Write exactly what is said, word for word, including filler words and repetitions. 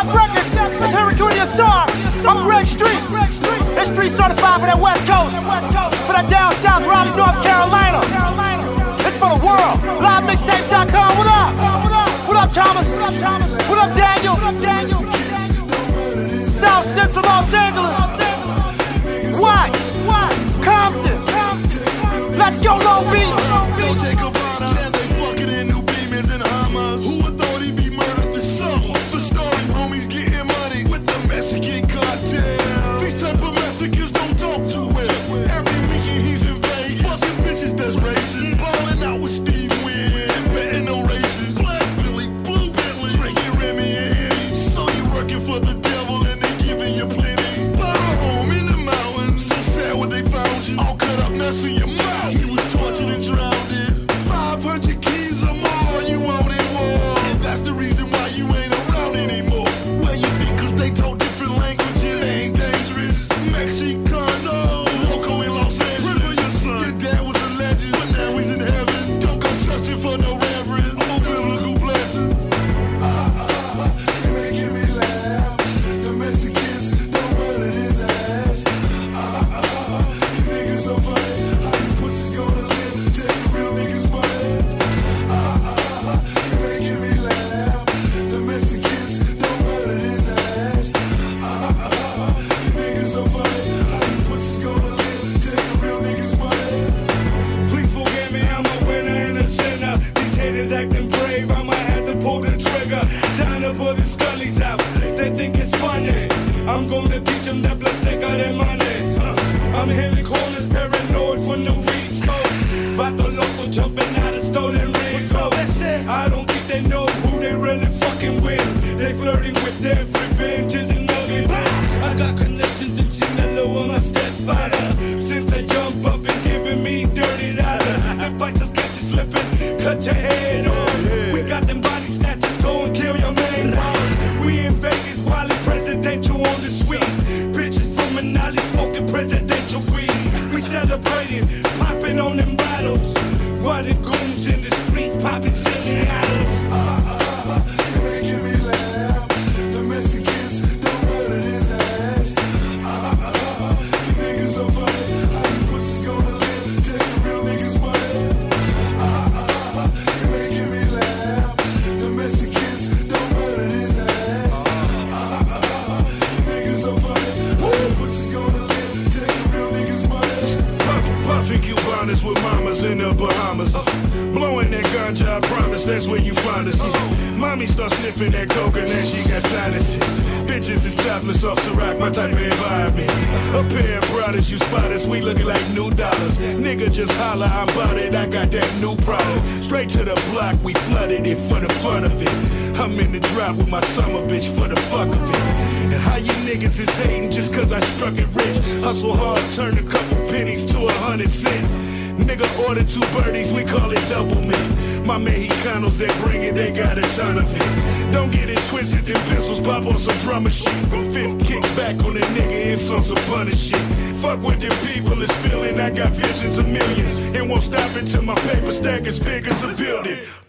Death Records, it's Henry Junior Song. I'm Greg Street. It's Street certified for that West Coast, for that down south, Raleigh, North Carolina. It's for the world. Live mixtapes dot com. What up? What up, Thomas? What up, Daniel? South Central Los Angeles. What? Compton. Let's go, Long Beach. Yo, Jacob Bonner, and they fucking in new Beamers and Hummers. Who would thought he'd be murdered this summer? For starting homies getting money with the Mexican cartel. These type of Mexicans don't talk too well. Every weekend he's in Vegas, fucking bitches that's racist. Ballin' out with Steve Wynn, and betting no races. Black Billy, Blue Billy, drinking Remy and Henny. So you working for the devil and they giving you plenty. Bought a home in the mountains, so sad when they found you. All cut up nuts in your mouth. He was tortured and drowned in. five hundred keys or more, you wanted war. And that's the reason why you ain't around anymore. Well, you think cause they talk different languages, they ain't dangerous. Mexicano, loco in Los Angeles. Your son, your dad was a legend, but now he's in heaven. Don't go searching for no reverence or biblical blessings. Ah, ah, ah, you making me laugh. The Mexicans don't murder his ass. Ah, ah, ah, you niggas so funny. How you pussies gonna live? Take real niggas money. Ah, ah, ah, you making me laugh. The Mexicans don't murder his ass. Ah, ah, ah, you niggas so funny. How you pussies gonna live? Take real niggas money. Please forgive me, I'm a winner and a sinner. These haters acting brave, I might have to pull the trigger. Time to pull the scullies out, they think it's funny. I'm gonna teach them that blood thicker than money. Uh, I'm hitting corners, paranoid from the weed smoke. Vato loco jumping out of stolen rings. So I don't think they know who they really fucking with. They flirting with death, revenge isn't ugly. I got connections in Sinaloa, I'm a stepfather. Since I jump up and giving me dirty dollar. Them fighters catch you slipping, cut your head off. We got them body snatchers, go and kill your main boss. We in Vegas, while in presidential on the suite. Bitches from Manali smoking presidential weed. We celebrating, popping on them bottles. While the goons in the streets popping silly bottles. Ah, ah, ah, you making me laugh. The Mexicans don't murder his ass. Ah, ah, ah, you niggas so funny. How you pussies gonna live? Take real niggas money. Ah, ah, ah, you making me laugh. The Mexicans don't murder his ass. Ah, ah, ah, you niggas so funny. How you pussies gonna live? Take real niggas money. Puffin', puffin' Cubanas with mamas in the Bahamas. Uh, blowing that ganja, I promise that's where you find us. Uh, mommy start sniffing that coke and then she got sinuses. Bitches is topless off Ciroc, my type of environment. A pair of brothers, you spot us, we looking like new dollars. Nigga just holler, I'm bout it, I got that new product. Straight to the block, we flooded it for the fun of it. I'm in the drop with my summer bitch for the fuck of it. And how you niggas is hating just cause I struck it rich. Hustle hard, turn a couple pennies to a hundred cent. Nigga order two birdies, we call it double mint. My Mexicanos that bring it, they got a ton of it. Don't get it twisted, them pistols pop on some drummer shit. Go fifth kick back on the nigga, it's on some punish shit. Fuck what them people is feeling, I got visions of millions. And won't stop until my paper stack as big as a building.